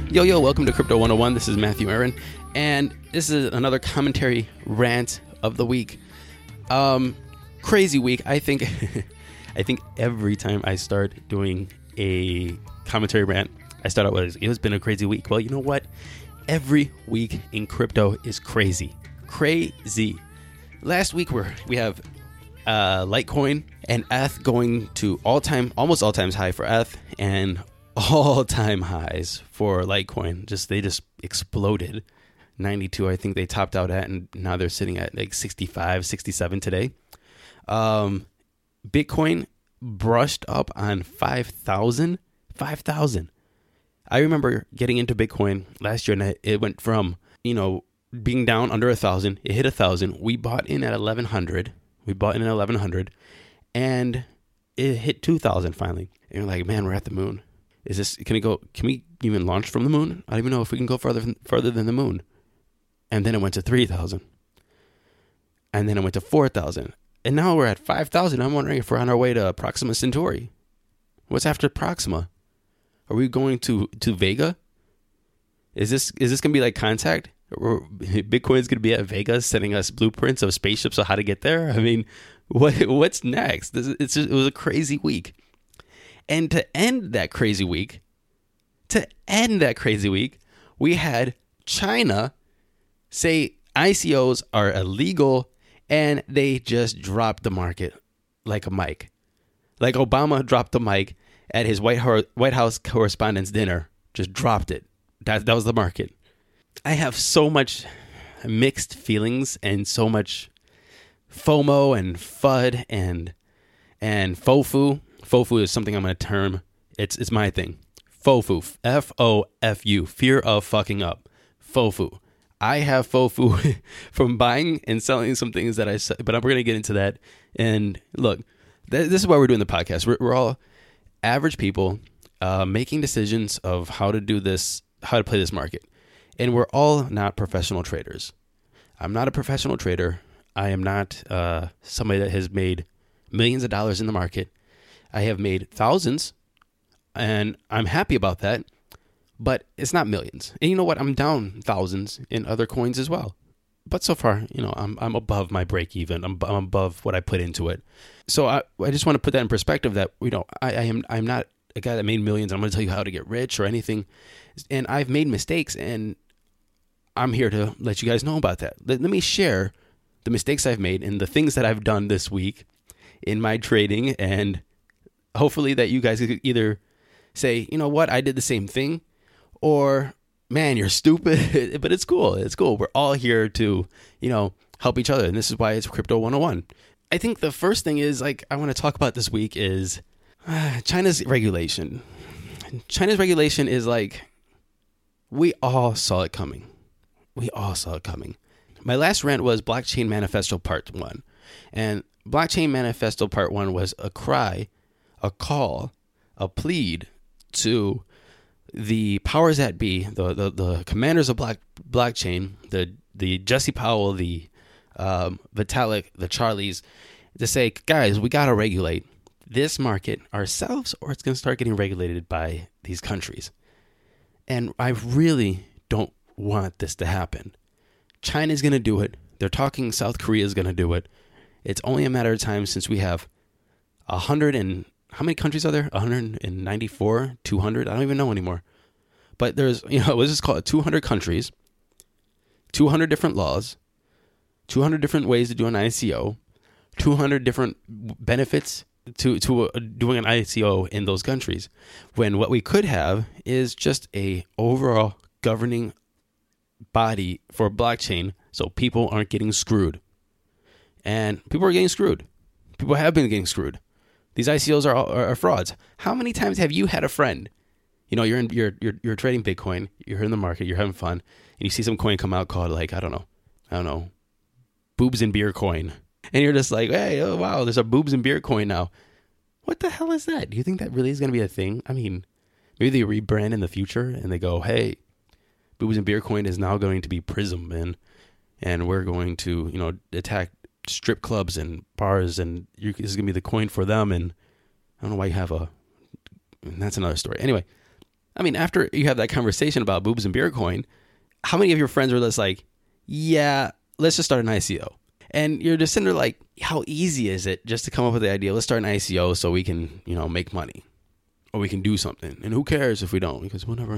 Yo, welcome to Crypto 101. This is Matthew Aaron, and this is another commentary rant of the week. Crazy week. I think I think every time I start doing a commentary rant, I start out with, it's been a crazy week. Well, you know what? Every week in crypto is crazy. Crazy. Last week we have Litecoin and ETH going to almost all-time high for ETH, and all-time highs for Litecoin. They just exploded. 92, I think they topped out at, and now they're sitting at like 65, 67 today. Bitcoin brushed up on 5,000. 5,000. I remember getting into Bitcoin last year, and it went from, being down under 1,000. It hit 1,000. We bought in at 1,100. And it hit 2,000 finally. And you're like, man, we're at the moon. Can we even launch from the moon? I don't even know if we can go further than the moon. And then it went to 3,000. And then it went to 4,000. And now we're at 5,000. I'm wondering if we're on our way to Proxima Centauri. What's after Proxima? Are we going to Vega? Is this going to be like Contact? Or Bitcoin's going to be at Vega sending us blueprints of spaceships of how to get there? I mean, what's next? It was a crazy week. And to end that crazy week, we had China say ICOs are illegal, and they just dropped the market like a mic. Like Obama dropped the mic at his White House Correspondents' Dinner. Just dropped it. That was the market. I have so much mixed feelings and so much FOMO and FUD and FOFU. FOFU is something I'm going to term. It's my thing. FOFU. F-O-F-U. Fear of fucking up. FOFU. I have FOFU from buying and selling some things that I sell, but we're going to get into that. And look, this is why we're doing the podcast. We're all average people making decisions of how to do this, how to play this market. And we're all not professional traders. I'm not a professional trader. I am not somebody that has made millions of dollars in the market. I have made thousands, and I'm happy about that, but it's not millions. And you know what? I'm down thousands in other coins as well. But so far, I'm above my break even. I'm above what I put into it. So I just want to put that in perspective that, I'm not a guy that made millions. I'm going to tell you how to get rich or anything. And I've made mistakes, and I'm here to let you guys know about that. Let me share the mistakes I've made and the things that I've done this week in my trading, and hopefully that you guys could either say, you know what, I did the same thing, or, man, you're stupid. But it's cool. It's cool. We're all here to, help each other. And this is why it's Crypto 101. I think the first thing is, I want to talk about this week is China's regulation. China's regulation is we all saw it coming. My last rant was Blockchain Manifesto Part 1. And Blockchain Manifesto Part 1 was a cry, a call, a plead to the powers that be, the commanders of blockchain, the Jesse Powell, the Vitalik, the Charlies, to say, guys, we got to regulate this market ourselves, or it's going to start getting regulated by these countries. And I really don't want this to happen. China's going to do it. They're talking South Korea is going to do it. It's only a matter of time since we have 100 and how many countries are there? 194, 200? I don't even know anymore. But there's, let's just call it 200 countries, 200 different laws, 200 different ways to do an ICO, 200 different benefits to doing an ICO in those countries. When what we could have is just a overall governing body for blockchain so people aren't getting screwed. And people are getting screwed. People have been getting screwed. These ICOs are frauds. How many times have you had a friend? You're trading Bitcoin, you're in the market, you're having fun, and you see some coin come out called I don't know, boobs and beer coin. And you're just like, hey, oh wow, there's a boobs and beer coin now. What the hell is that? Do you think that really is going to be a thing? I mean, maybe they rebrand in the future and they go, hey, boobs and beer coin is now going to be Prism, and we're going to, attack strip clubs and bars, and this is going to be the coin for them. And I don't know why you have and that's another story. Anyway, I mean, after you have that conversation about boobs and beer coin, how many of your friends are just like, yeah, let's just start an ICO? And you're just sitting there like, how easy is it just to come up with the idea, let's start an ICO so we can, make money or we can do something. And who cares if we don't? Because whenever,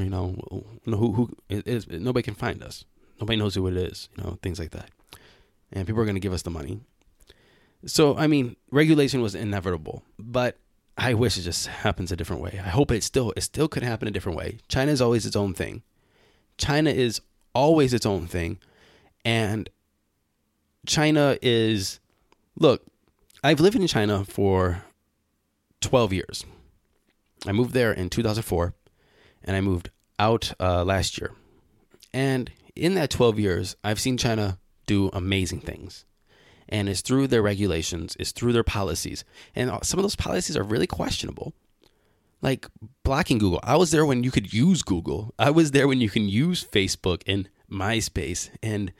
nobody can find us. Nobody knows who it is, things like that. And people are going to give us the money. So, I mean, regulation was inevitable, but I wish it just happens a different way. I hope it still could happen a different way. China is always its own thing. China is always its own thing. And China is, look, I've lived in China for 12 years. I moved there in 2004 and I moved out last year. And in that 12 years, I've seen China do amazing things. And it's through their regulations, it's through their policies. And some of those policies are really questionable. Like blocking Google. I was there when you could use Google. I was there when you can use Facebook and MySpace and,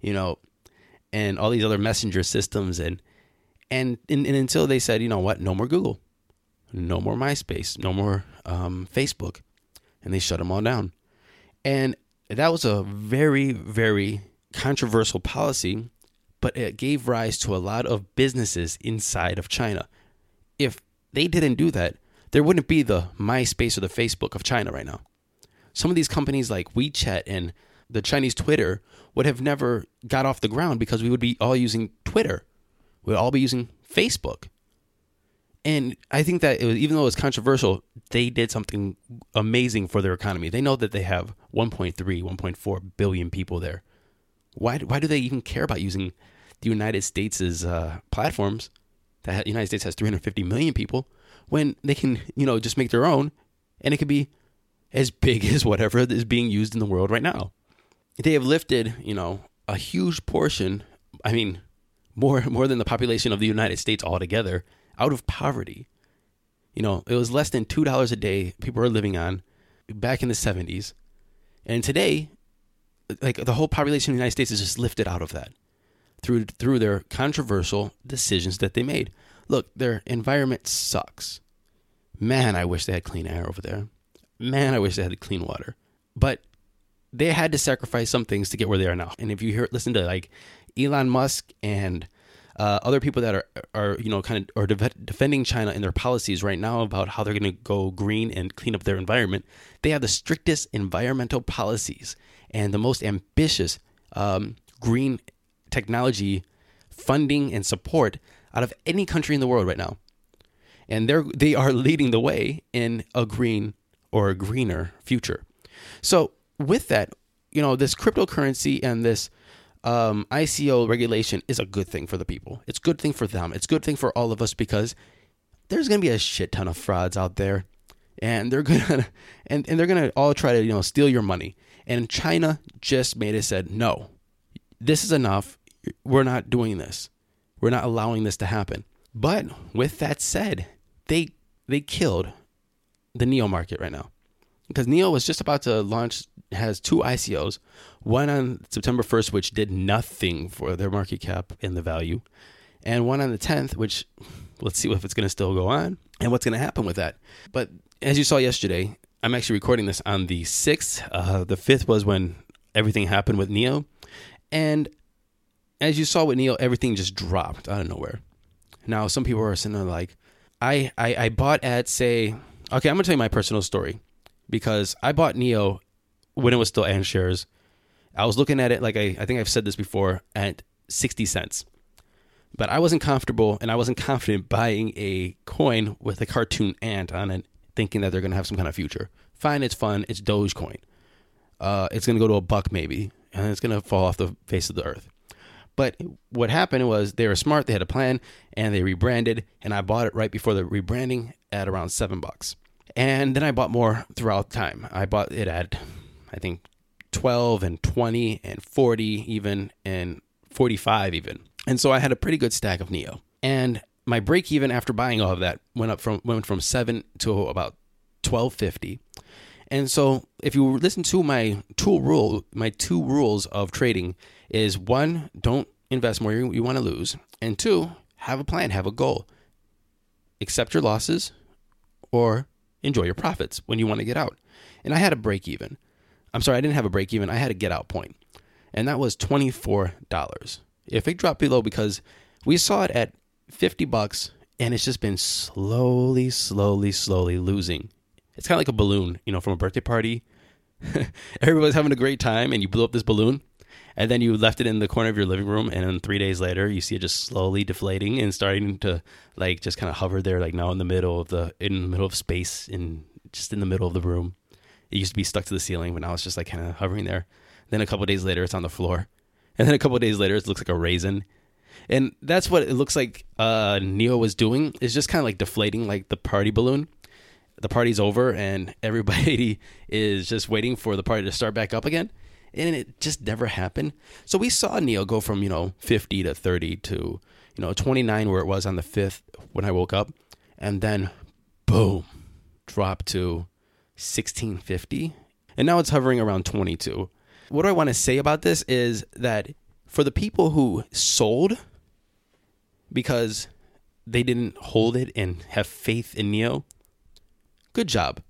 and all these other messenger systems. And until they said, no more Google, no more MySpace, no more Facebook. And they shut them all down. And that was a very, very controversial policy, but it gave rise to a lot of businesses inside of China. If they didn't do that, there wouldn't be the MySpace or the Facebook of China right now. Some of these companies like WeChat and the Chinese Twitter would have never got off the ground because we would be all using Twitter. We'd all be using Facebook. And I think that even though it was controversial, they did something amazing for their economy. They know that they have 1.3, 1.4 billion people there. Why do they even care about using the United States' platforms? The United States has 350 million people when they can, just make their own, and it could be as big as whatever is being used in the world right now. They have lifted, a huge portion, I mean, more than the population of the United States altogether, out of poverty. It was less than $2 a day people were living on back in the 70s. And today, like the whole population of the United States is just lifted out of that through their controversial decisions that they made. Look, their environment sucks. Man, I wish they had clean air over there. Man, I wish they had clean water. But they had to sacrifice some things to get where they are now. And if you listen to like Elon Musk and other people that are defending China in their policies right now about how they're going to go green and clean up their environment, they have the strictest environmental policies and the most ambitious green technology funding and support out of any country in the world right now. And they are leading the way in a green or a greener future. So with that, this cryptocurrency and this ICO regulation is a good thing for the people. It's a good thing for them. It's a good thing for all of us because there's going to be a shit ton of frauds out there, and they're gonna and they're gonna all try to steal your money. And China just said, no, this is enough. We're not doing this. We're not allowing this to happen. But with that said, they killed the NEO market right now. Because NEO was just about to launch, has 2 ICOs, one on September 1st, which did nothing for their market cap and the value, and one on the 10th, which let's see if it's going to still go on and what's going to happen with that. But as you saw yesterday, I'm actually recording this on the 6th. The 5th was when everything happened with NEO. And as you saw with NEO, everything just dropped out of nowhere. Now, some people are sitting there like, I bought at, say, okay, I'm going to tell you my personal story. Because I bought NEO when it was still AND shares. I was looking at it, like I think I've said this before, at 60 cents. But I wasn't comfortable and I wasn't confident buying a coin with a cartoon ant on it, thinking that they're going to have some kind of future. Fine, it's fun. It's Dogecoin. It's going to go to $1 maybe, and it's going to fall off the face of the earth. But what happened was they were smart. They had a plan, and they rebranded, and I bought it right before the rebranding at around $7. And then I bought more throughout time. I bought it at, I think, 12 and 20 and 40 even, and 45 even. And so I had a pretty good stack of NEO. And my break even after buying all of that went from 7 to about $12.50. And so if you listen to my 2 rules of trading is 1, don't invest more you want to lose. And 2, have a plan, have a goal. Accept your losses or enjoy your profits when you want to get out. And I had a break even. I'm sorry, I didn't have a break even. I had a get out point. And that was $24. If it dropped below, because we saw it at $50 and it's just been slowly losing. It's kind of like a balloon, from a birthday party. Everybody's having a great time and you blew up this balloon and then you left it in the corner of your living room, and then 3 days later you see it just slowly deflating and starting to like just kind of hover there, like now in the middle of space, just in the middle of the room. It used to be stuck to the ceiling, but now it's just like kind of hovering there. Then a couple of days later it's on the floor, and then a couple of days later it looks like a raisin. And that's what it looks like NIO was doing, is just kind of like deflating like the party balloon. The party's over and everybody is just waiting for the party to start back up again. And it just never happened. So we saw NIO go from, 50 to 30 to, 29 where it was on the 5th when I woke up. And then, boom, dropped to 1650. And now it's hovering around 22. What I want to say about this is that for the people who sold because they didn't hold it and have faith in NIO, good job.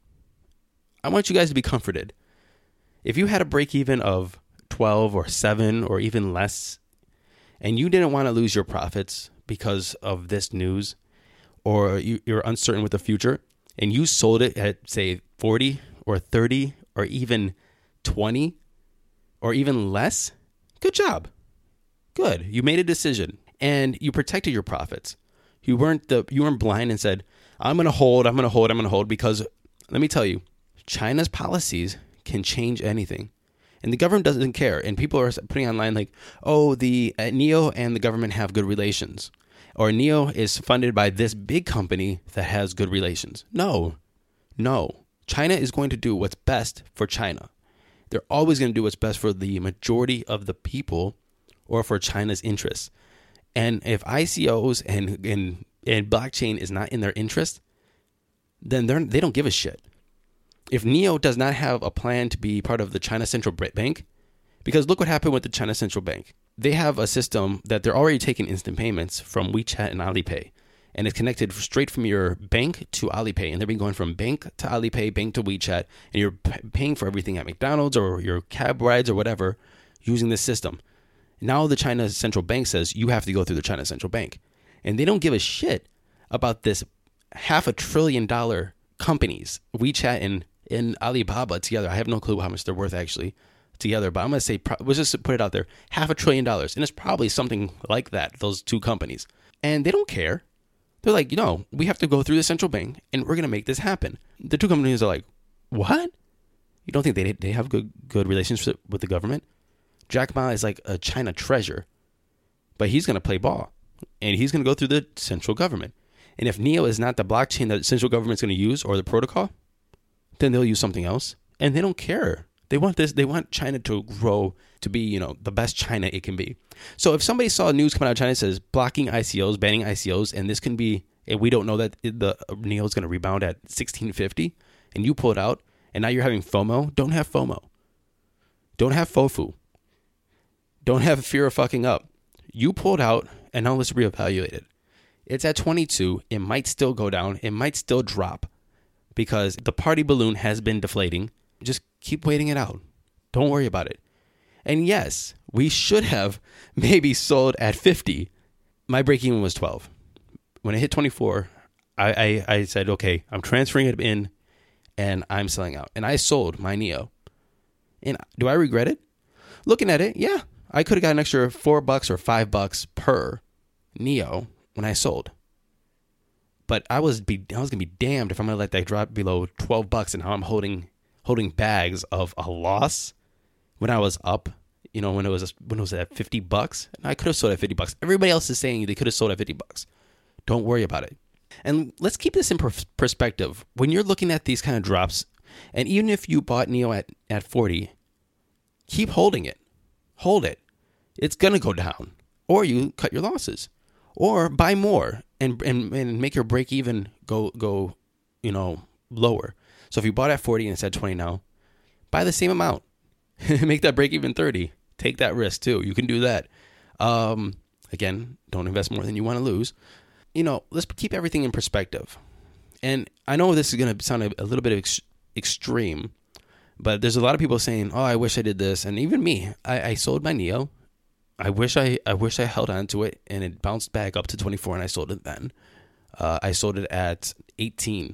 I want you guys to be comforted. If you had a break even of 12 or 7 or even less, and you didn't want to lose your profits because of this news, or you're uncertain with the future, and you sold it at, say, 40 or 30 or even 20 or even less, good job. Good. You made a decision and you protected your profits. You weren't blind and said, I'm going to hold, because let me tell you, China's policies can change anything. And the government doesn't care. And people are putting online like, oh, the NIO and the government have good relations. Or NIO is funded by this big company that has good relations. No. China is going to do what's best for China. They're always going to do what's best for the majority of the people or for China's interests. And if ICOs and blockchain is not in their interest, then they don't give a shit. If NIO does not have a plan to be part of the China Central Bank, because look what happened with the China Central Bank. They have a system that they're already taking instant payments from WeChat and Alipay. And it's connected straight from your bank to Alipay. And they've been going from bank to Alipay, bank to WeChat. And you're paying for everything at McDonald's or your cab rides or whatever using this system. Now the China Central Bank says you have to go through the China Central Bank. And they don't give a shit about this $500 billion companies, WeChat and Alibaba together. I have no clue how much they're worth actually together, but I'm going to say, let's just put it out there, $500 billion. And it's probably something like that, those two companies. And they don't care. They're like, we have to go through the central bank and we're going to make this happen. The two companies are like, what? You don't think they have good relationship with the government? Jack Ma is like a China treasure, but he's going to play ball and he's going to go through the central government. And if NIO is not the blockchain that the central government's going to use or the protocol, then they'll use something else. And they don't care. They want this. They want China to grow to be, the best China it can be. So if somebody saw news coming out of China that says blocking ICOs, banning ICOs, and this can be, and we don't know that the NIO is going to rebound at 1650, and you pull it out, and now you're having FOMO, don't have FOMO. Don't have FOFU. Don't have fear of fucking up. You pulled out, and now let's reevaluate it. It's at 22. It might still go down. It might still drop because the party balloon has been deflating. Just keep waiting it out. Don't worry about it. And yes, we should have maybe sold at 50. My break even was 12. When it hit 24, I said, okay, I'm transferring it in and I'm selling out. And I sold my NIO. And do I regret it? Looking at it, yeah. I could have got an extra $4 or $5 per NIO when I sold. But I was going to be damned if I'm going to let that drop below $12 and how I'm holding bags of a loss when I was up, when it was at $50. And I could have sold at $50. Everybody else is saying they could have sold at $50. Don't worry about it. And let's keep this in perspective. When you're looking at these kind of drops, and even if you bought NIO at 40, keep holding it. Hold it. It's going to go down. Or you cut your losses. Or buy more and make your break even go lower. So if you bought at 40 and it's at 20 now, buy the same amount. Make that break even 30. Take that risk too. You can do that. Again, don't invest more than you want to lose. Let's keep everything in perspective. And I know this is going to sound a little bit extreme, but there's a lot of people saying, "Oh, I wish I did this," and even me. I sold my Neo. I wish I held on to it, and it bounced back up to 24, and I sold it then. I sold it at 18.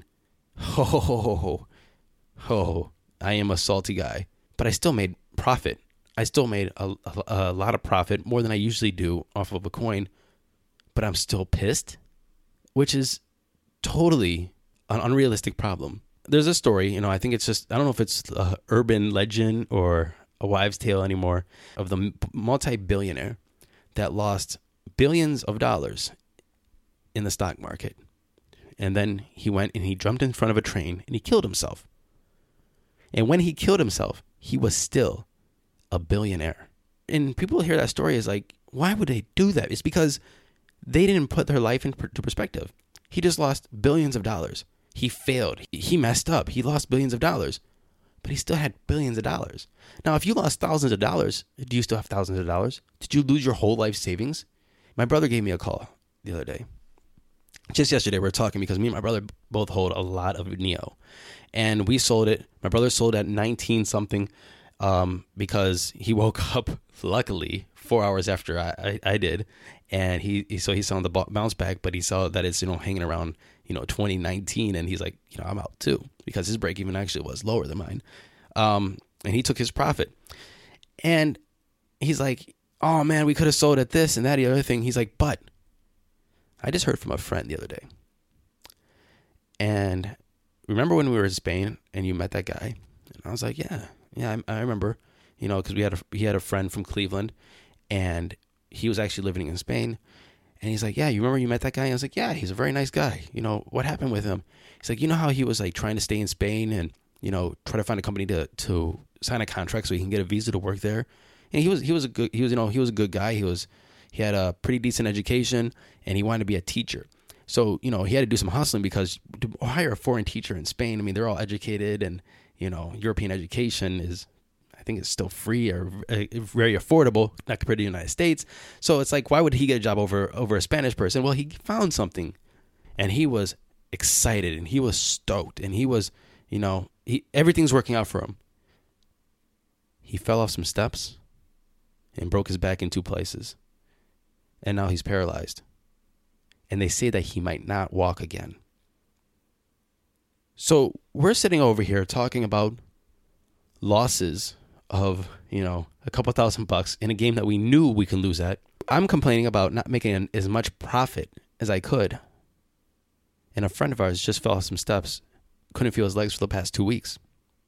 Oh, I am a salty guy, but I still made profit. I still made a lot of profit, more than I usually do off of a coin, but I'm still pissed, which is totally an unrealistic problem. There's a story, I think it's just, I don't know if it's an urban legend or a wives' tale anymore, of the multi-billionaire that lost billions of dollars in the stock market. And then he went and he jumped in front of a train and he killed himself. And when he killed himself, he was still a billionaire. And people hear that story is like, why would they do that? It's because they didn't put their life into perspective. He just lost billions of dollars. He failed. He messed up. He lost billions of dollars, but he still had billions of dollars. Now, if you lost thousands of dollars, do you still have thousands of dollars? Did you lose your whole life savings? My brother gave me a call the other day. Just yesterday, we were talking because me and my brother both hold a lot of Neo, and we sold it. My brother sold at 19 something because he woke up, luckily, 4 hours after I did, and he saw the bounce back, but he saw that it's hanging around 2019, and he's like, I'm out too, because his break even actually was lower than mine, and he took his profit, and he's like, oh man, we could have sold at this and that, the other thing. He's like, but I just heard from a friend the other day, and remember when we were in Spain and you met that guy? And I was like, yeah, I remember, because he had a friend from Cleveland, and he was actually living in Spain. And he's like, yeah, you remember you met that guy? And I was like, yeah, he's a very nice guy. What happened with him? He's like, how he was like trying to stay in Spain and, try to find a company to sign a contract so he can get a visa to work there. And he was a good guy. He had a pretty decent education, and he wanted to be a teacher. So, he had to do some hustling, because to hire a foreign teacher in Spain, I mean, they're all educated, and, European education is, I think it's still free or very affordable, not compared to the United States. So it's like, why would he get a job over a Spanish person? Well, he found something, and he was excited, and he was stoked, and he was, everything's working out for him. He fell off some steps and broke his back in 2 places. And now he's paralyzed. And they say that he might not walk again. So we're sitting over here talking about losses of, a couple $1,000 in a game that we knew we could lose at. I'm complaining about not making as much profit as I could. And a friend of ours just fell off some steps, couldn't feel his legs for the past 2 weeks.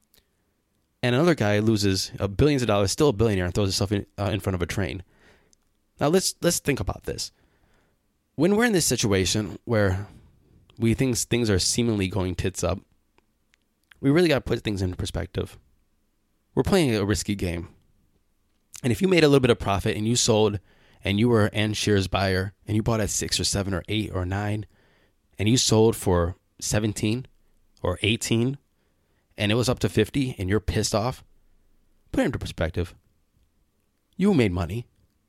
And another guy loses billions of dollars, still a billionaire, and throws himself in front of a train. Now let's think about this. When we're in this situation where we think things are seemingly going tits up, we really got to put things into perspective. We're playing a risky game. And if you made a little bit of profit and you sold, and you were an shares buyer, and you bought at 6 or 7 or 8 or 9, and you sold for 17 or 18, and it was up to 50, and you're pissed off, put it into perspective. You made money.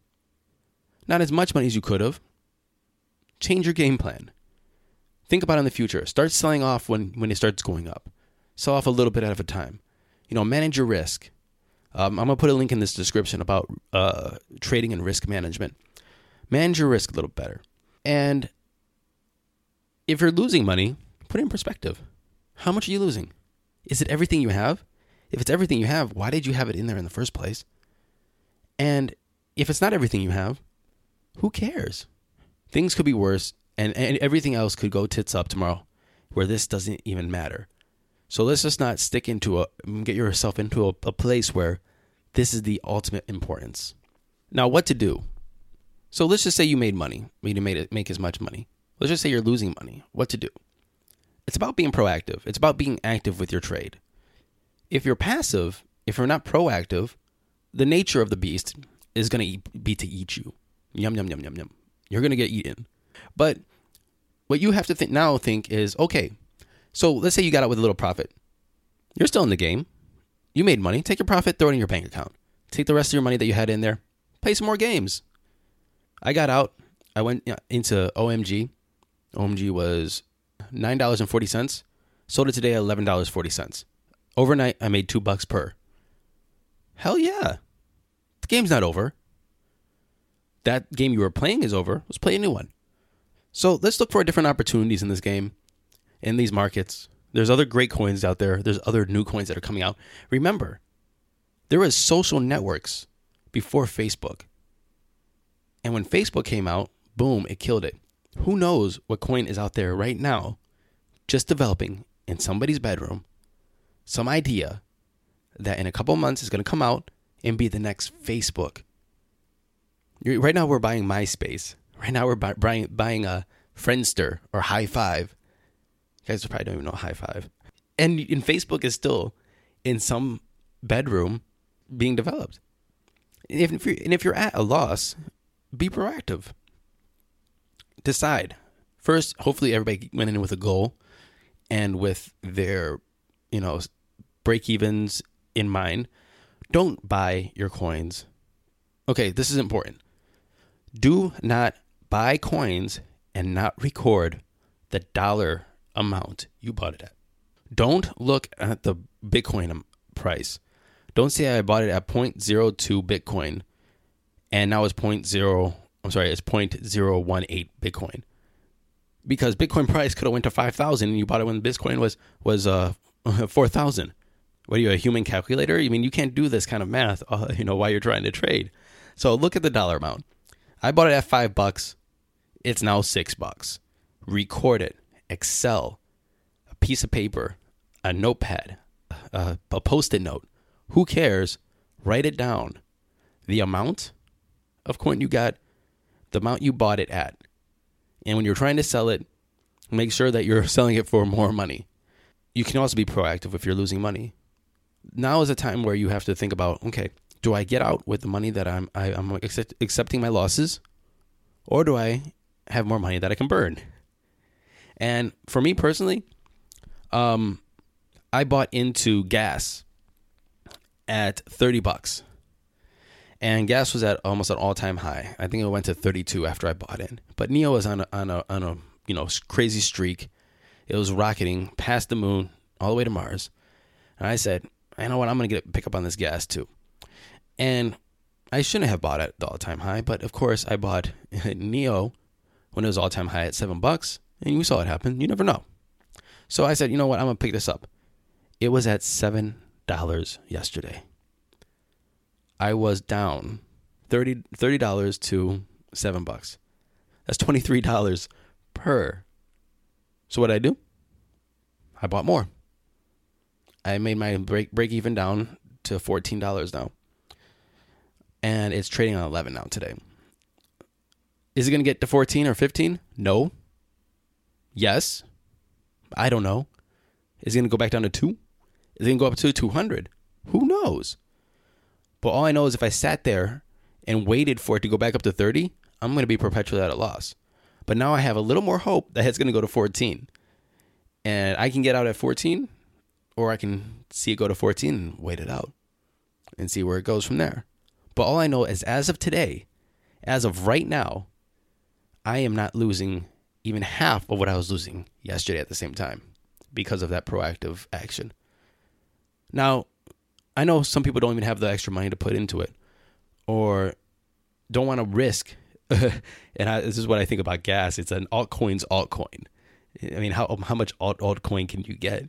Not as much money as you could have. Change your game plan. Think about it in the future. Start selling off when it starts going up. Sell off a little bit at a time. Manage your risk. I'm going to put a link in this description about trading and risk management. Manage your risk a little better. And if you're losing money, put it in perspective. How much are you losing? Is it everything you have? If it's everything you have, why did you have it in there in the first place? And if it's not everything you have, who cares? Things could be worse, and everything else could go tits up tomorrow, where this doesn't even matter. So let's just not get yourself into a place where this is the ultimate importance. Now, what to do? So let's just say you made money. You didn't make as much money. Let's just say you're losing money. What to do? It's about being proactive. It's about being active with your trade. If you're passive, if you're not proactive, the nature of the beast is going to be to eat you. Yum, yum, yum, yum, yum. You're going to get eaten. But what you have to think is, okay, so let's say you got out with a little profit. You're still in the game. You made money. Take your profit, throw it in your bank account. Take the rest of your money that you had in there, play some more games. I got out. I went into OMG. OMG was $9.40. Sold it today at $11.40. Overnight, I made $2 per. Hell yeah. The game's not over. That game you were playing is over. Let's play a new one. So let's look for different opportunities in this game, in these markets. There's other great coins out there. There's other new coins that are coming out. Remember, there was social networks before Facebook. And when Facebook came out, boom, it killed it. Who knows what coin is out there right now, just developing in somebody's bedroom, some idea that in a couple of months is going to come out and be the next Facebook. Right now we're buying MySpace. Right now we're buying a Friendster or High Five. You guys probably don't even know High Five. And Facebook is still in some bedroom being developed. And if you're at a loss, be proactive. Decide. First, hopefully everybody went in with a goal and with their, break-evens in mind. Don't buy your coins. Okay, this is important. Do not buy coins and not record the dollar amount you bought it at. Don't look at the Bitcoin price. Don't say I bought it at 0.02 Bitcoin and now it's 0.018 Bitcoin. Because Bitcoin price could have went to 5,000 and you bought it when Bitcoin was 4,000. What are you, a human calculator? I mean, you can't do this kind of math, while you're trying to trade. So look at the dollar amount. I bought it at $5. It's now $6. Record it. Excel, a piece of paper, a notepad, a Post-it note. Who cares? Write it down. The amount of coin you got, the amount you bought it at. And when you're trying to sell it, make sure that you're selling it for more money. You can also be proactive if you're losing money. Now is a time where you have to think about, okay, do I get out with the money that I'm accepting my losses, or do I have more money that I can burn? And for me personally, I bought into gas at $30, and gas was at almost an all-time high. I think it went to 32 after I bought in. But NEO was on a crazy streak. It was rocketing past the moon all the way to Mars, and I said, you know what, I'm gonna pick up on this gas too. And I shouldn't have bought at the all-time high, but of course I bought NEO when it was all-time high at $7, and you saw it happen. You never know. So I said, you know what, I'm gonna pick this up. It was at $7 yesterday. I was down $30 to $7. That's $23 per. So what did I do? I bought more. I made my break even down to $14 now. And it's trading on 11 now today. Is it going to get to 14 or 15? No. Yes. I don't know. Is it going to go back down to 2? Is it going to go up to 200? Who knows? But all I know is if I sat there and waited for it to go back up to 30, I'm going to be perpetually at a loss. But now I have a little more hope that it's going to go to 14. And I can get out at 14, or I can see it go to 14 and wait it out and see where it goes from there. But all I know is as of today, as of right now, I am not losing even half of what I was losing yesterday at the same time because of that proactive action. Now, I know some people don't even have the extra money to put into it or don't want to risk. This is what I think about gas. It's an altcoin's altcoin. I mean, how much altcoin can you get?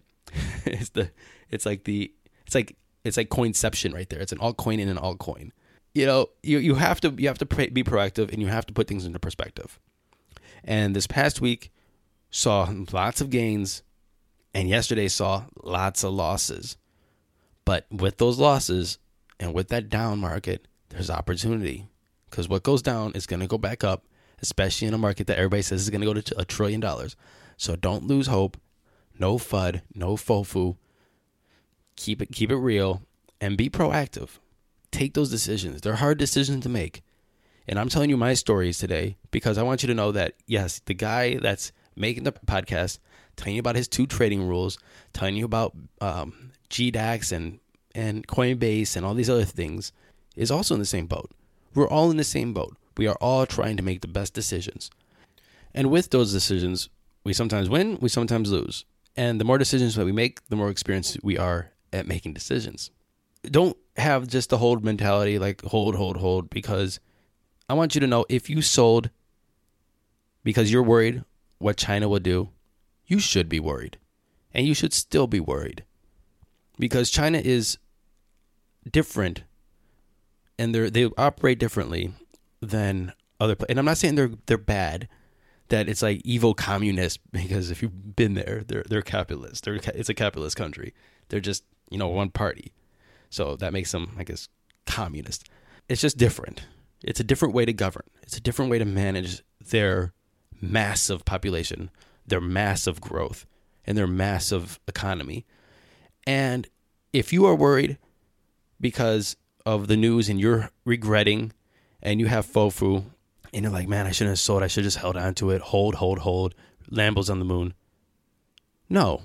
It's like coinception right there. It's an altcoin in an altcoin. You have to be proactive, and you have to put things into perspective. And this past week saw lots of gains, and yesterday saw lots of losses. But with those losses and with that down market, there's opportunity, because what goes down is going to go back up, especially in a market that everybody says is going to go to $1 trillion. So don't lose hope. No FUD, no FOFU. Keep it real and be proactive. Take those decisions. They're hard decisions to make. And I'm telling you my stories today because I want you to know that, yes, the guy that's making the podcast, telling you about his 2 trading rules, telling you about GDAX and Coinbase and all these other things, is also in the same boat. We're all in the same boat. We are all trying to make the best decisions. And with those decisions, We sometimes win, we sometimes lose. And the more decisions that we make, the more experienced we are at making decisions. Don't have just the hold mentality, like hold, because I want you to know, if you sold because you're worried what China will do, you should be worried. And you should still be worried. Because China is different, and they operate differently than other places. And I'm not saying they're bad, that it's like evil communists, because if you've been there, they're capitalist. It's a capitalist country. They're just, one party. So that makes them, I guess, communist. It's just different. It's a different way to govern. It's a different way to manage their massive population, their massive growth, and their massive economy. And if you are worried because of the news and you're regretting and you have FOFU and you're like, man, I shouldn't have sold. I should have just held on to it. Hold. Lambo's on the moon. No.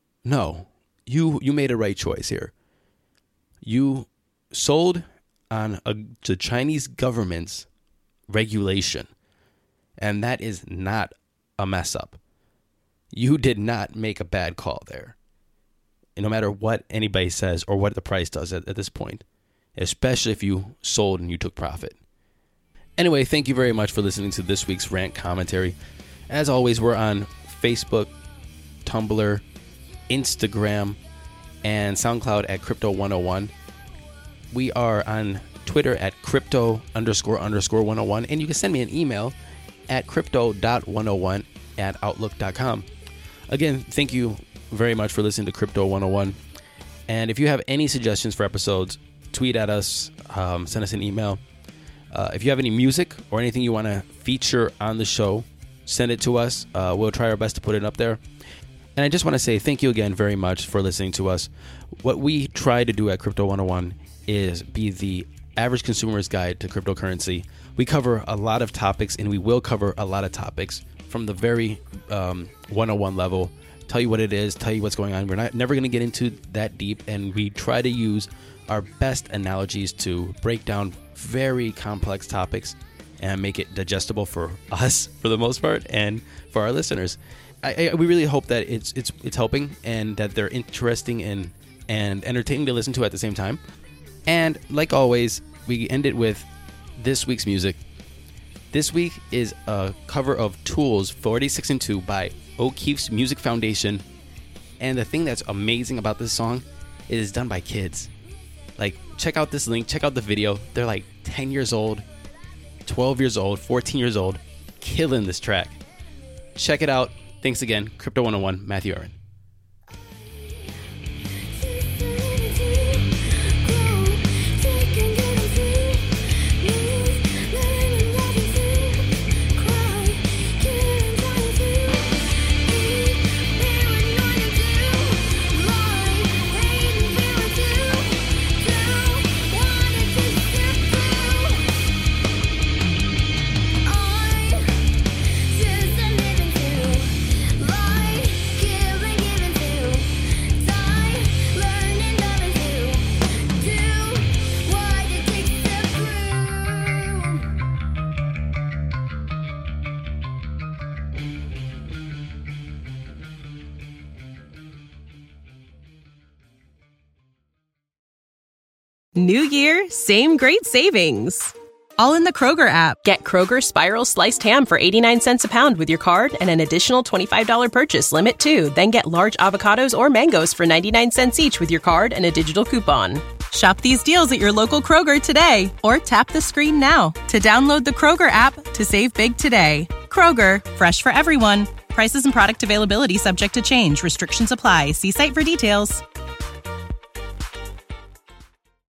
You made a right choice here. You sold on the Chinese government's regulation, and that is not a mess up. You did not make a bad call there. And no matter what anybody says or what the price does at this point, especially if you sold and you took profit. Anyway, thank you very much for listening to this week's Rant Commentary. As always, we're on Facebook, Tumblr, Instagram, and SoundCloud at Crypto101. We are on Twitter at Crypto__101. And you can send me an email at crypto.101@outlook.com. Again, thank you very much for listening to Crypto 101. And if you have any suggestions for episodes, tweet at us, send us an email. If you have any music or anything you want to feature on the show, send it to us. We'll try our best to put it up there. And I just want to say thank you again very much for listening to us. What we try to do at Crypto 101 is be the average consumer's guide to cryptocurrency. We cover a lot of topics, and we will cover a lot of topics from the very 101 level. Tell you what it is, tell you what's going on. We're never going to get into that deep, and we try to use our best analogies to break down very complex topics and make it digestible for us, for the most part, and for our listeners. We really hope that it's helping, and that they're interesting and entertaining to listen to at the same time. And like always, we end it with this week's music. This week is a cover of Tool's 46 and 2 by O'Keefe's Music Foundation. And the thing that's amazing about this song is it's done by kids. Like, check out this link, check out the video. They're like 10 years old, 12 years old, 14 years old, killing this track. Check it out. Thanks again. Crypto 101, Matthew Aaron. New year, same great savings. All in the Kroger app. Get Kroger Spiral Sliced Ham for 89 cents a pound with your card and an additional $25 purchase limit too. Then get large avocados or mangoes for 99 cents each with your card and a digital coupon. Shop these deals at your local Kroger today, or tap the screen now to download the Kroger app to save big today. Kroger, fresh for everyone. Prices and product availability subject to change. Restrictions apply. See site for details.